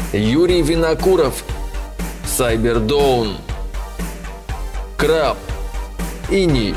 Юрий Винокуров, Сайбердоун, Краб, Иней.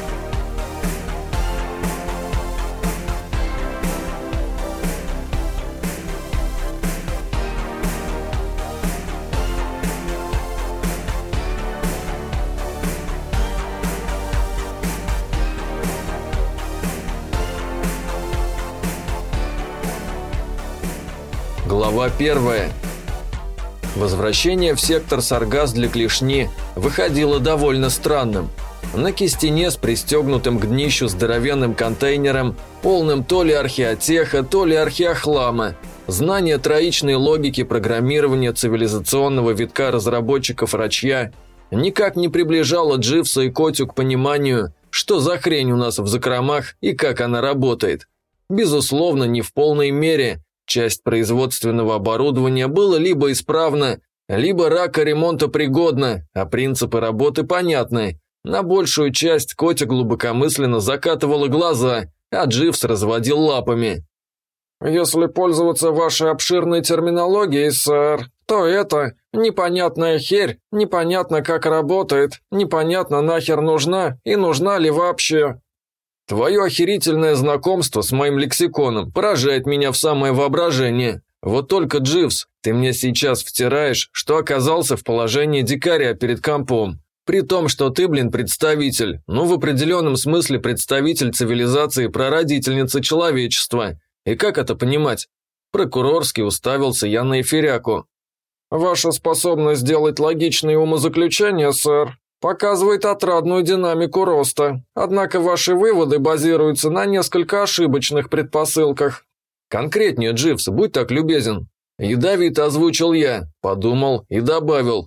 Глава 1. Возвращение в сектор Саргас для клешни выходило довольно странным. На кистене с пристегнутым к днищу здоровенным контейнером, полным то ли археотеха, то ли археохлама, знание троичной логики программирования цивилизационного витка разработчиков Рачья никак не приближало Дживса и Котю к пониманию, что за хрень у нас в закромах и как она работает. Безусловно, не в полной мере. Часть производственного оборудования была либо исправна, либо ремонтопригодна, а принципы работы понятны. На большую часть Котя глубокомысленно закатывала глаза, а Дживс разводил лапами. «Если пользоваться вашей обширной терминологией, сэр, то это непонятная херь, непонятно как работает, непонятно нахер нужна и нужна ли вообще». Твое охерительное знакомство с моим лексиконом поражает меня в самое воображение. Вот только, Дживс, ты мне сейчас втираешь, что оказался в положении дикаря перед компом. При том, что ты, представитель, в определенном смысле представитель цивилизации прародительницы человечества. И как это понимать? Прокурорски уставился я на эфиряку. Ваша способность сделать логичные умозаключения, сэр, показывает отрадную динамику роста, однако ваши выводы базируются на несколько ошибочных предпосылках. Конкретнее, Дживс, будь так любезен. Ядовито озвучил я, подумал и добавил.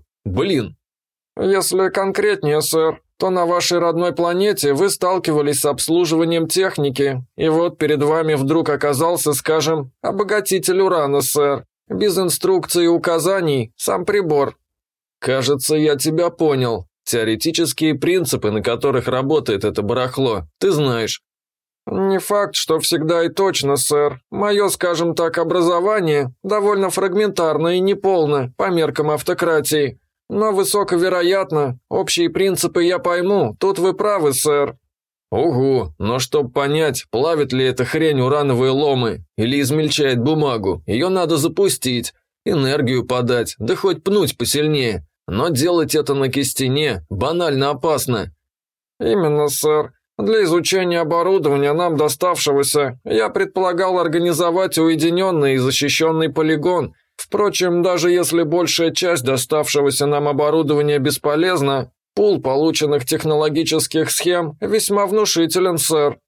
Если конкретнее, сэр, то на вашей родной планете вы сталкивались с обслуживанием техники, и вот перед вами вдруг оказался, скажем, обогатитель урана, сэр. Без инструкций и указаний, сам прибор. Кажется, я тебя понял. Теоретические принципы, на которых работает это барахло, ты знаешь. Не факт, что всегда и точно, сэр. Мое, скажем так, образование довольно фрагментарно и неполно по меркам автократии. Но высоковероятно, общие принципы я пойму, тут вы правы, сэр. Угу, но чтоб понять, плавит ли эта хрень урановые ломы или измельчает бумагу, ее надо запустить, энергию подать, да хоть пнуть посильнее. Но делать это на кистене банально опасно. Именно, сэр. Для изучения оборудования нам доставшегося я предполагал организовать уединенный и защищенный полигон. Впрочем, даже если большая часть доставшегося нам оборудования бесполезна, пул полученных технологических схем весьма внушителен, сэр.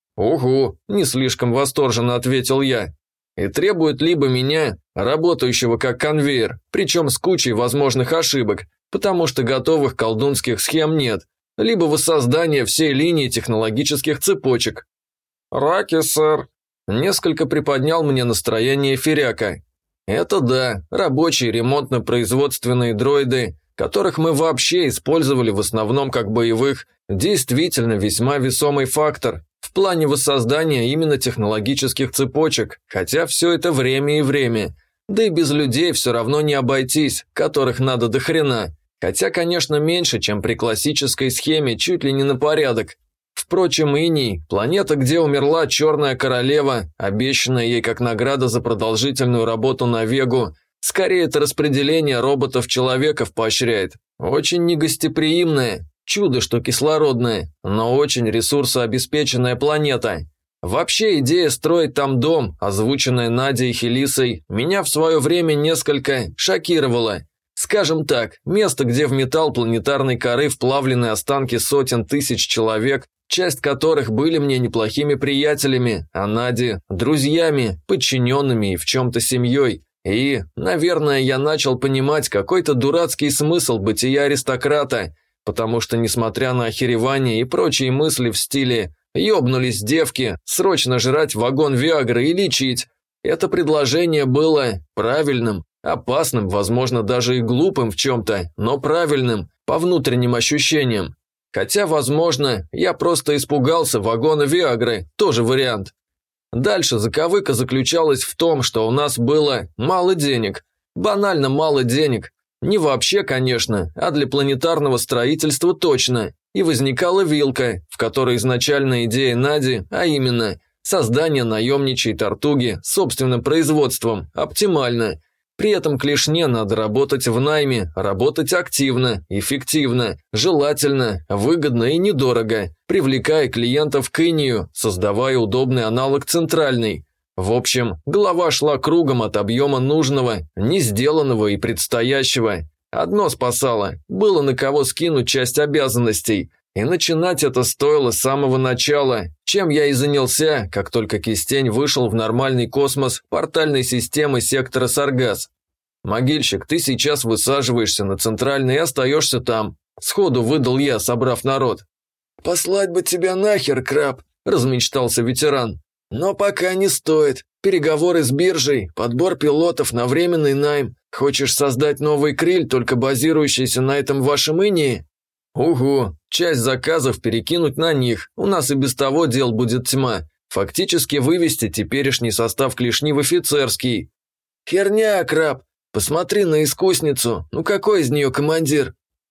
Угу, не слишком восторженно ответил я. И требует либо меня, работающего как конвейер, причем с кучей возможных ошибок, потому что готовых колдунских схем нет, либо воссоздание всей линии технологических цепочек. Раки, сэр. Несколько приподнял мне настроение эфиряка. Это да, рабочие ремонтно-производственные дроиды, которых мы вообще использовали в основном как боевых, действительно весьма весомый фактор в плане воссоздания именно технологических цепочек, хотя все это время и время. Да и без людей все равно не обойтись, которых надо до хрена. Хотя, конечно, меньше, чем при классической схеме, чуть ли не на порядок. Впрочем, Иней, планета, где умерла Черная Королева, обещанная ей как награда за продолжительную работу на Вегу, скорее это распределение роботов-человеков поощряет. Очень негостеприимная, чудо, что кислородная, но очень ресурсообеспеченная планета. Вообще идея строить там дом, озвученная Надей и Хелисой, меня в свое время несколько шокировала. Скажем так, место, где в металл планетарной коры вплавлены останки сотен тысяч человек, часть которых были мне неплохими приятелями, а Наде – друзьями, подчиненными и в чем-то семьей. И, наверное, я начал понимать какой-то дурацкий смысл бытия аристократа, потому что, несмотря на охеревание и прочие мысли в стиле «ёбнулись девки, срочно жрать вагон Виагры и лечить», это предложение было правильным, опасным, возможно, даже и глупым в чем-то, но правильным, по внутренним ощущениям. Хотя, возможно, я просто испугался вагона Виагры, тоже вариант. Дальше заковыка заключалась в том, что у нас было мало денег. Банально мало денег. Не вообще, конечно, а для планетарного строительства точно. И возникала вилка, в которой изначальная идея Нади, а именно создание наемничьей тортуги с собственным производством, оптимально. При этом клешне надо работать в найме, работать активно, эффективно, желательно, выгодно и недорого, привлекая клиентов к инию, создавая удобный аналог центральной. В общем, голова шла кругом от объема нужного, не сделанного и предстоящего. Одно спасало – было на кого скинуть часть обязанностей. И начинать это стоило с самого начала, чем я и занялся, как только Кистень вышел в нормальный космос портальной системы сектора Саргас. «Могильщик, ты сейчас высаживаешься на центральный и остаешься там», – сходу выдал я, собрав народ. «Послать бы тебя нахер, краб», – размечтался ветеран. «Но пока не стоит. Переговоры с биржей, подбор пилотов на временный найм. Хочешь создать новый криль, только базирующийся на этом вашем инии?» «Угу, часть заказов перекинуть на них, у нас и без того дел будет тьма. Фактически вывести теперешний состав клешни в офицерский». «Херня, краб. Посмотри на искусницу. Ну какой из нее командир?»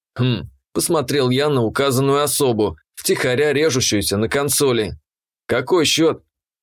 Посмотрел я на указанную особу, втихаря режущуюся на консоли. «Какой счет?»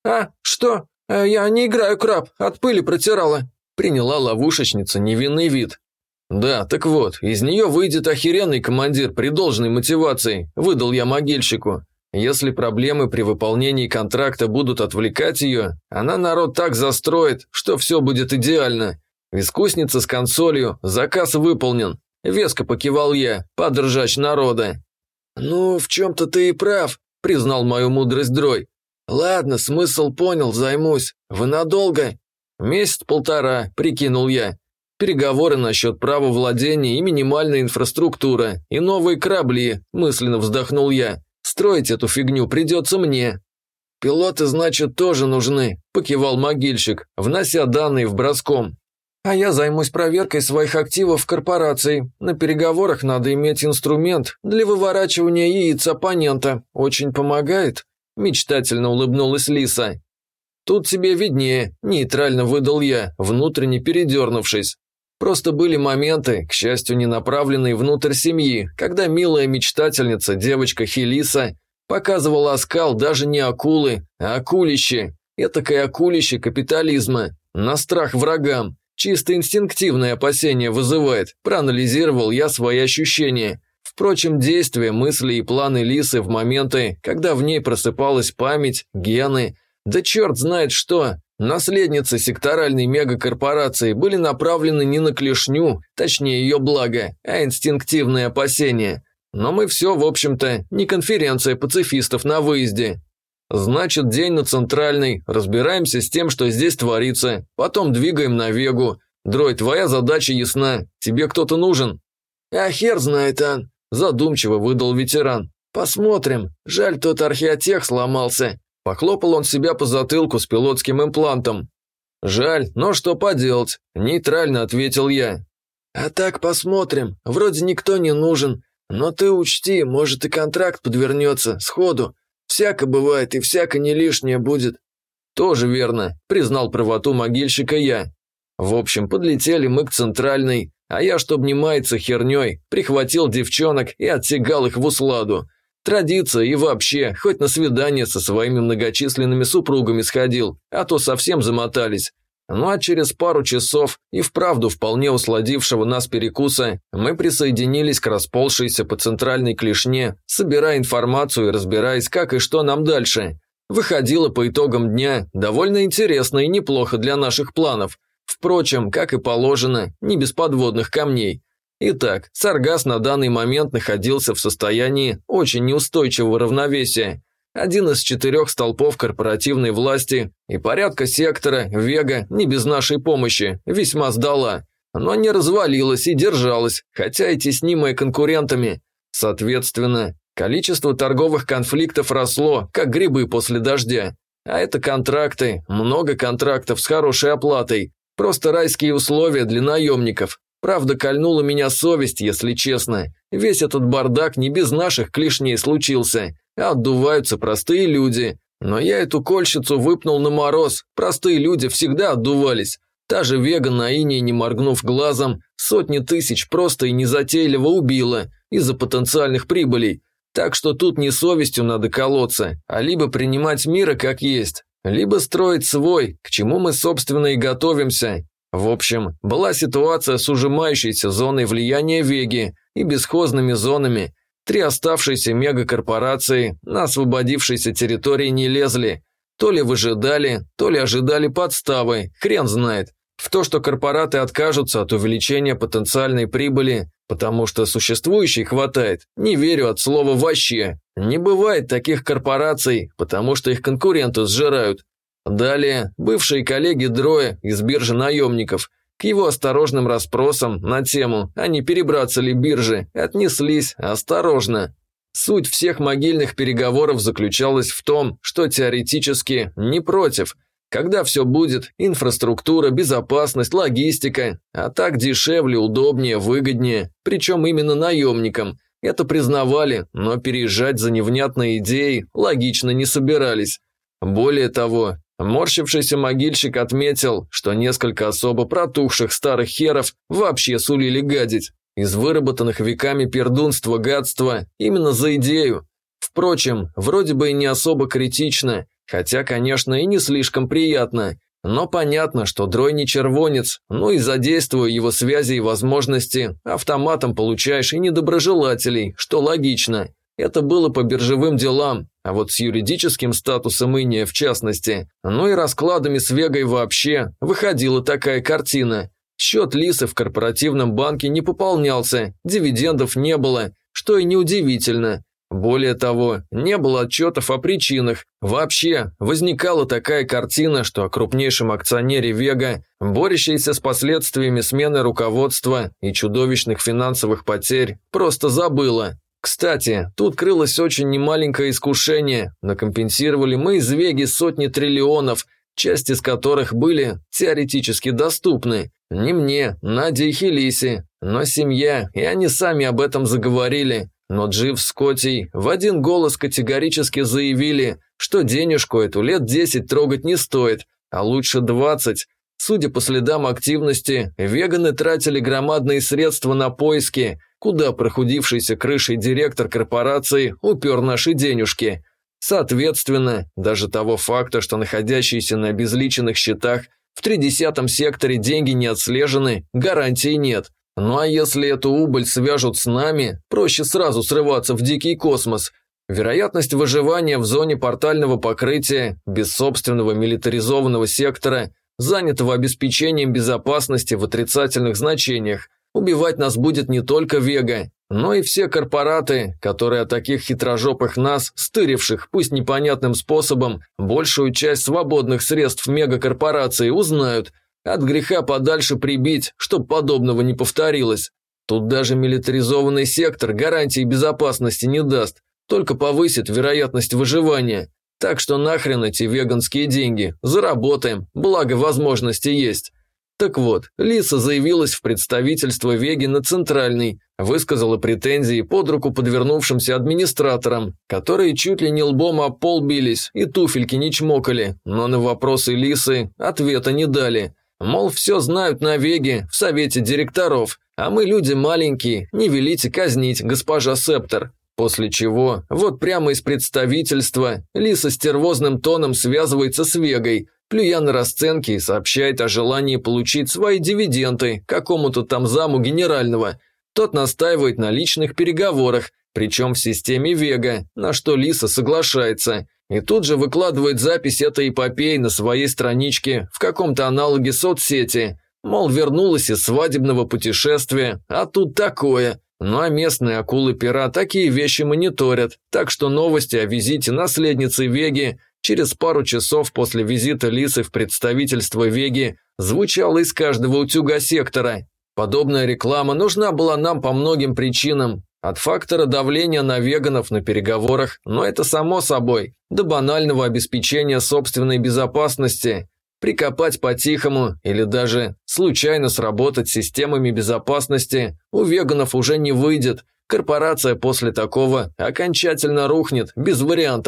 Что? Я не играю, краб, от пыли протирала». Приняла ловушечница невинный вид. «Да, так вот, из нее выйдет охеренный командир при должной мотивации», – выдал я могильщику. «Если проблемы при выполнении контракта будут отвлекать ее, она народ так застроит, что все будет идеально. Искусница с консолью, заказ выполнен». Веско покивал я, подржач народа. «Ну, в чем-то ты и прав», – признал мою мудрость Дрой. «Ладно, смысл понял, займусь. Вы надолго?» «Месяц-полтора», – прикинул я. «Переговоры насчет права владения и минимальная инфраструктура, и новые корабли», – мысленно вздохнул я. «Строить эту фигню придется мне». «Пилоты, значит, тоже нужны», – покивал могильщик, внося данные в броском. «А я займусь проверкой своих активов в корпорации. На переговорах надо иметь инструмент для выворачивания яиц оппонента. Очень помогает». Мечтательно улыбнулась Лиса. «Тут тебе виднее», – нейтрально выдал я, внутренне передернувшись. Просто были моменты, к счастью, не направленные внутрь семьи, когда милая мечтательница, девочка Хелиса, показывала оскал даже не акулы, а акулище. Этакое акулище капитализма. На страх врагам. Чисто инстинктивное опасение вызывает, проанализировал я свои ощущения. Впрочем, действия, мысли и планы Лисы в моменты, когда в ней просыпалась память, гены, да черт знает что, наследницы секторальной мегакорпорации были направлены не на клешню, точнее ее благо, а инстинктивные опасения. Но мы все, в общем-то, не конференция пацифистов на выезде. Значит, день на центральной, разбираемся с тем, что здесь творится, потом двигаем на Вегу. Дрой, твоя задача ясна, тебе кто-то нужен? «А хер знает, Ан», – задумчиво выдал ветеран. «Посмотрим. Жаль, тот археотех сломался». Похлопал он себя по затылку с пилотским имплантом. «Жаль, но что поделать?» – нейтрально ответил я. «А так посмотрим. Вроде никто не нужен. Но ты учти, может и контракт подвернется, сходу. Всяко бывает и всяко не лишнее будет». «Тоже верно», – признал правоту могильщика я. В общем, подлетели мы к центральной, а я, чтоб не маяться херней, прихватил девчонок и отсягал их в усладу. Традиция и вообще, хоть на свидание со своими многочисленными супругами сходил, а то совсем замотались. Ну а через пару часов и вправду вполне усладившего нас перекуса мы присоединились к расползшейся по центральной клешне, собирая информацию и разбираясь, как и что нам дальше. Выходило по итогам дня довольно интересно и неплохо для наших планов. Впрочем, как и положено, не без подводных камней. Итак, Саргас на данный момент находился в состоянии очень неустойчивого равновесия. Один из 4 столпов корпоративной власти и порядка сектора, Вега, не без нашей помощи, весьма сдала. Но не развалилась и держалась, хотя и теснимая конкурентами. Соответственно, количество торговых конфликтов росло, как грибы после дождя. А это контракты, много контрактов с хорошей оплатой. Просто райские условия для наемников. Правда, кольнула меня совесть, если честно. Весь этот бардак не без наших клешней случился. Отдуваются простые люди. Но я эту кольщицу выпнул на мороз. Простые люди всегда отдувались. Та же Вега на Ине, не моргнув глазом, сотни тысяч просто и незатейливо убила из-за потенциальных прибылей. Так что тут не совестью надо колоться, а либо принимать мира как есть, либо строить свой, к чему мы, собственно, и готовимся. В общем, была ситуация с ужимающейся зоной влияния Веги и бесхозными зонами. 3 оставшиеся мегакорпорации на освободившейся территории не лезли. То ли выжидали, то ли ожидали подставы, хрен знает. В то, что корпораты откажутся от увеличения потенциальной прибыли, потому что существующей хватает, не верю от слова вообще. Не бывает таких корпораций, потому что их конкуренты сжирают. Далее, бывшие коллеги Дроя из биржи наемников к его осторожным расспросам на тему, а не перебраться ли биржи, отнеслись осторожно. Суть всех могильных переговоров заключалась в том, что теоретически не против, когда все будет – инфраструктура, безопасность, логистика, а так дешевле, удобнее, выгоднее, причем именно наемникам. Это признавали, но переезжать за невнятной идеей логично не собирались. Более того, морщившийся могильщик отметил, что несколько особо протухших старых херов вообще сулили гадить. Из выработанных веками пердунства гадства именно за идею. Впрочем, вроде бы и не особо критично, хотя, конечно, и не слишком приятно. Но понятно, что Дрой не червонец, ну и задействуя его связи и возможности, автоматом получаешь и недоброжелателей, что логично. Это было по биржевым делам, а вот с юридическим статусом Иния в частности, ну и раскладами с Вегой вообще, выходила такая картина. Счет Лисы в корпоративном банке не пополнялся, дивидендов не было, что и неудивительно. Более того, не было отчетов о причинах. Вообще, возникала такая картина, что о крупнейшем акционере Вега, борющейся с последствиями смены руководства и чудовищных финансовых потерь, просто забыла. Кстати, тут крылось очень немаленькое искушение, накомпенсировали мы из Веги сотни триллионов, часть из которых были теоретически доступны. Не мне, Наде и Хелисе, но семья, и они сами об этом заговорили. Но Джив с Котей в один голос категорически заявили, что денежку эту лет 10 трогать не стоит, а лучше 20. Судя по следам активности, веганы тратили громадные средства на поиски, куда прохудившийся крышей директор корпорации упер наши денежки. Соответственно, даже того факта, что находящиеся на обезличенных счетах в 30-м секторе деньги не отслежены, гарантий нет. Ну а если эту убыль свяжут с нами, проще сразу срываться в дикий космос. Вероятность выживания в зоне портального покрытия, без собственного милитаризованного сектора, занятого обеспечением безопасности в отрицательных значениях. Убивать нас будет не только Вега, но и все корпораты, которые о таких хитрожопых нас, стыривших, пусть непонятным способом, большую часть свободных средств мегакорпорации узнают. От греха подальше прибить, чтоб подобного не повторилось. Тут даже милитаризованный сектор гарантий безопасности не даст, только повысит вероятность выживания. Так что нахрен эти веганские деньги, заработаем, благо возможности есть. Так вот, Лиса заявилась в представительство Веги на Центральный, высказала претензии под руку подвернувшимся администраторам, которые чуть ли не лбом об пол бились и туфельки не чмокали, но на вопросы Лисы ответа не дали. Мол, все знают на Веге, в совете директоров, а мы люди маленькие, не велите казнить, госпожа Септор. После чего, вот прямо из представительства, Лиса стервозным тоном связывается с Вегой, плюя на расценки и сообщает о желании получить свои дивиденды какому-то там заму генерального. Тот настаивает на личных переговорах, причем в системе Вега, на что Лиса соглашается. И тут же выкладывает запись этой эпопеи на своей страничке в каком-то аналоге соцсети. Мол, вернулась из свадебного путешествия, а тут такое. Ну а местные акулы-пера такие вещи мониторят, так что новости о визите наследницы Веги через пару часов после визита Лисы в представительство Веги звучала из каждого утюга сектора. Подобная реклама нужна была нам по многим причинам. От фактора давления на веганов на переговорах, но это само собой, до банального обеспечения собственной безопасности. Прикопать по-тихому или даже случайно сработать системами безопасности у веганов уже не выйдет. Корпорация после такого окончательно рухнет, без вариантов.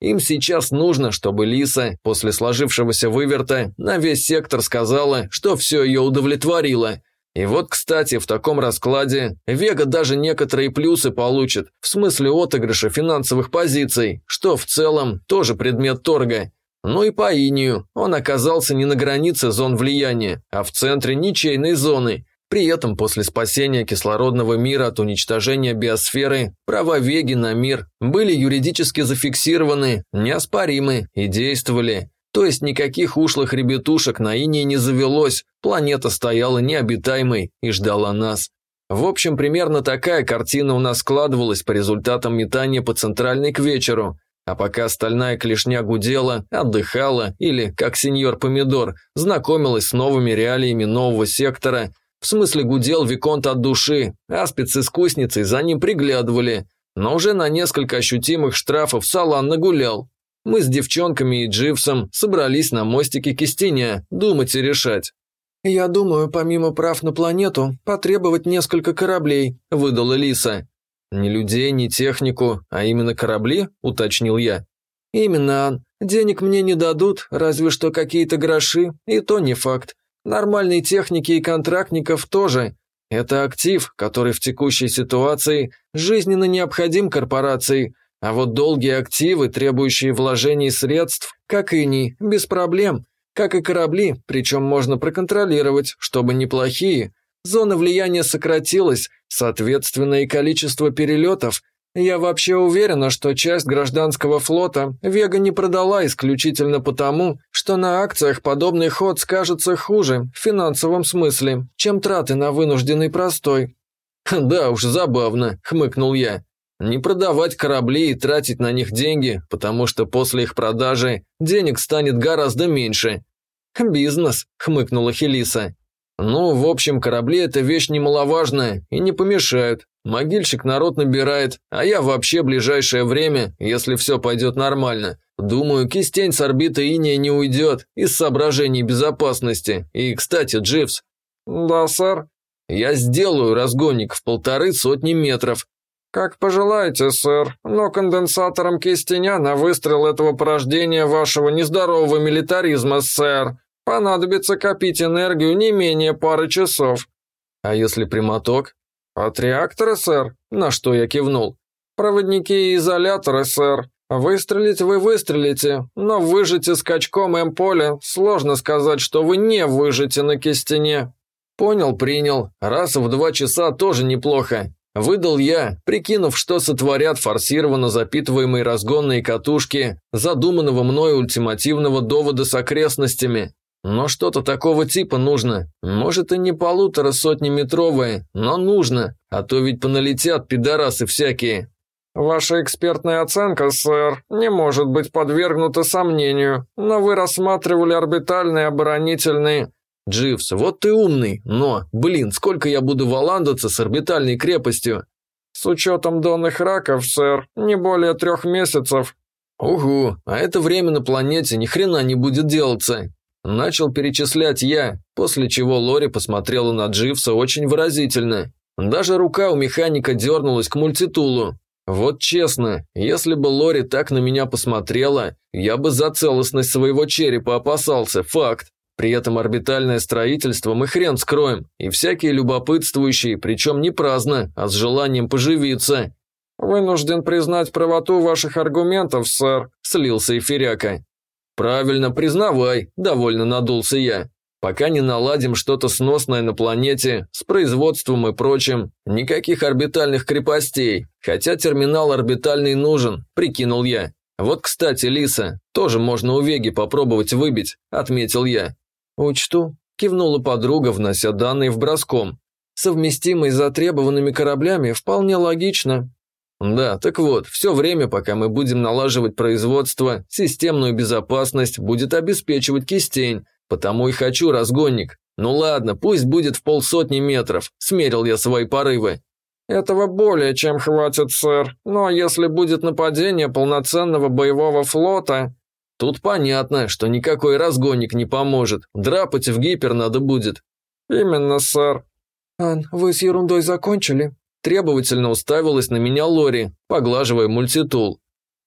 Им сейчас нужно, чтобы Лиса после сложившегося выверта на весь сектор сказала, что все ее удовлетворило. И вот, кстати, в таком раскладе Вега даже некоторые плюсы получит, в смысле отыгрыша финансовых позиций, что в целом тоже предмет торга. Ну и по инию, он оказался не на границе зон влияния, а в центре ничейной зоны. При этом после спасения кислородного мира от уничтожения биосферы права Веги на мир были юридически зафиксированы, неоспоримы и действовали. То есть никаких ушлых ребятушек на инии не завелось, планета стояла необитаемой и ждала нас. В общем, примерно такая картина у нас складывалась по результатам метания по центральной к вечеру. А пока стальная клешня гудела, отдыхала или, как сеньор Помидор, знакомилась с новыми реалиями нового сектора, в смысле гудел Виконт от души, а спец-искусницей за ним приглядывали, но уже на несколько ощутимых штрафов Салан нагулял. Мы с девчонками и Дживсом собрались на мостике Кистеня, думать и решать. «Я думаю, помимо прав на планету, потребовать несколько кораблей», – выдала Лиса. «Ни людей, ни технику, а именно корабли?» – уточнил я. «Именно, Ан. Денег мне не дадут, разве что какие-то гроши, и то не факт. Нормальной техники и контрактников тоже. Это актив, который в текущей ситуации жизненно необходим корпорации, а вот долгие активы, требующие вложений средств, как иней, без проблем, как и корабли, причем можно проконтролировать, чтобы неплохие. Зона влияния сократилась, соответственно и количество перелетов. Я вообще уверена, что часть гражданского флота Вега не продала исключительно потому, что на акциях подобный ход скажется хуже в финансовом смысле, чем траты на вынужденный простой». «Да уж, забавно», – хмыкнул я. «Не продавать корабли и тратить на них деньги, потому что после их продажи денег станет гораздо меньше». «Бизнес», – хмыкнула Хелиса. «Ну, в общем, корабли – это вещь немаловажная и не помешают. Могильщик народ набирает, а я вообще ближайшее время, если все пойдет нормально, думаю, Кистень с орбиты Иния не уйдет из соображений безопасности. И, кстати, Дживс». «Да, сэр». «Я сделаю разгонник в 150 метров». «Как пожелаете, сэр, но конденсатором Кистеня на выстрел этого порождения вашего нездорового милитаризма, сэр. Понадобится копить энергию не менее пары часов». «А если прямоток?» «От реактора, сэр», на что я кивнул. «Проводники и изоляторы, сэр. Выстрелить вы выстрелите, но выжите скачком М-поля. Сложно сказать, что вы не выжите на Кистене». «Понял, принял. Раз в 2 часа тоже неплохо». Выдал я, прикинув, что сотворят форсированно запитываемые разгонные катушки задуманного мною ультимативного довода с окрестностями. Но что-то такого типа нужно. Может и не 150-метровое, но нужно, а то ведь поналетят пидорасы всякие. «Ваша экспертная оценка, сэр, не может быть подвергнута сомнению, но вы рассматривали орбитальные оборонительные...» «Дживс, вот ты умный, но, блин, сколько я буду валандаться с орбитальной крепостью?» «С учетом донных раков, сэр, не более 3 месяцев». «Угу, а это время на планете ни хрена не будет делаться». Начал перечислять я, после чего Лори посмотрела на Дживса очень выразительно. Даже рука у механика дернулась к мультитулу. Вот честно, если бы Лори так на меня посмотрела, я бы за целостность своего черепа опасался, факт. При этом орбитальное строительство мы хрен скроем, и всякие любопытствующие, причем не праздно, а с желанием поживиться. «Вынужден признать правоту ваших аргументов, сэр», – слился эфиряка. «Правильно, признавай», – довольно надулся я. «Пока не наладим что-то сносное на планете, с производством и прочим, никаких орбитальных крепостей, хотя терминал орбитальный нужен», – прикинул я. «Вот, кстати, Лиса, тоже можно у Веги попробовать выбить», – отметил я. «Учту», – кивнула подруга, внося данные в броском. «Совместимый с затребованными кораблями вполне логично». «Да, так вот, все время, пока мы будем налаживать производство, системную безопасность будет обеспечивать Кистень, потому и хочу разгонник. Ну ладно, пусть будет в 150 метров», – смерил я свои порывы. «Этого более чем хватит, сэр, но если будет нападение полноценного боевого флота...» «Тут понятно, что никакой разгонник не поможет, драпать в гипер надо будет». «Именно, сэр». «Ан, вы с ерундой закончили?» Требовательно уставилась на меня Лори, поглаживая мультитул.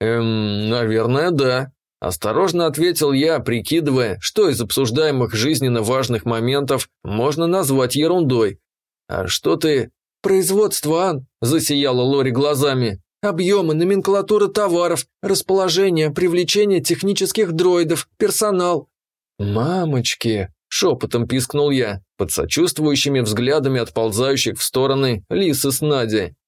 Наверное, да. Осторожно ответил я, прикидывая, что из обсуждаемых жизненно важных моментов можно назвать ерундой. А что ты... «Производство, Ан», – засияла Лори глазами. «Объемы, номенклатура товаров, расположение, привлечение технических дроидов, персонал». «Мамочки!» – шепотом пискнул я, под сочувствующими взглядами отползающих в стороны Лисы с Надей.